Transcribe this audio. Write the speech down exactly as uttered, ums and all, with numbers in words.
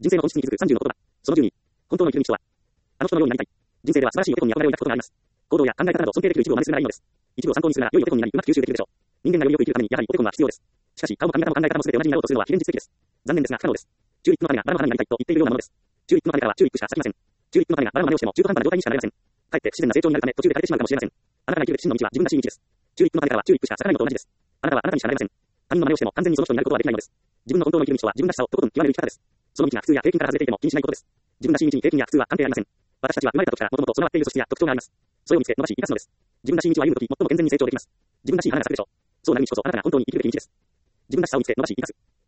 人生の本質に気づくさんじゅうの言葉。そのじゅうに。本当の生きる道とは。あの人のようになりたい。人生では素晴らしいお手本に憧れを抱くことがあります。行動や考え方など尊敬できる一部を真似するならいいのです。一部を参考にするなら良いお手本になり、うまく吸収できるでしょう。人間がよりよく生きるためにやはりお手本は必要です。しかし、顔も髪型も考え方も全て同じになろうとするのは非現実的です。残念ですが不可能です。チューリップの種がバラの花になりたいと言っているようなものです。チューリップの種からはチューリップしか咲きません。チューリップの種がバラの真似をしても中途半端な状態にしかなれません。かえって不自然な成長になるため途中で枯れてしまうかもしれません。あなたが生きる真の道は自分らしい道です。チューリップの種からはチューリップしか咲かないのと同じです。あなたはあなたにしかなれません。他人の真似をしても完全にその人になることはできないのです。自分の本当の生きる道とは自分らしさをとことん極める生き方です。その道が普通や平均から外れていても気にしないことです。自分らしい道に平均や普通は関係ありません。私たちは生まれた時から元々備わっている素質や特徴があります。それを見つけ伸ばし生かすのです。自分らしい道を歩むとき最も健全に成長できます。自分らしい花が咲くでしょう。そうなる道こそあなたが本当に生きるべき道です。自分らしさを見つけ伸ばし生かす。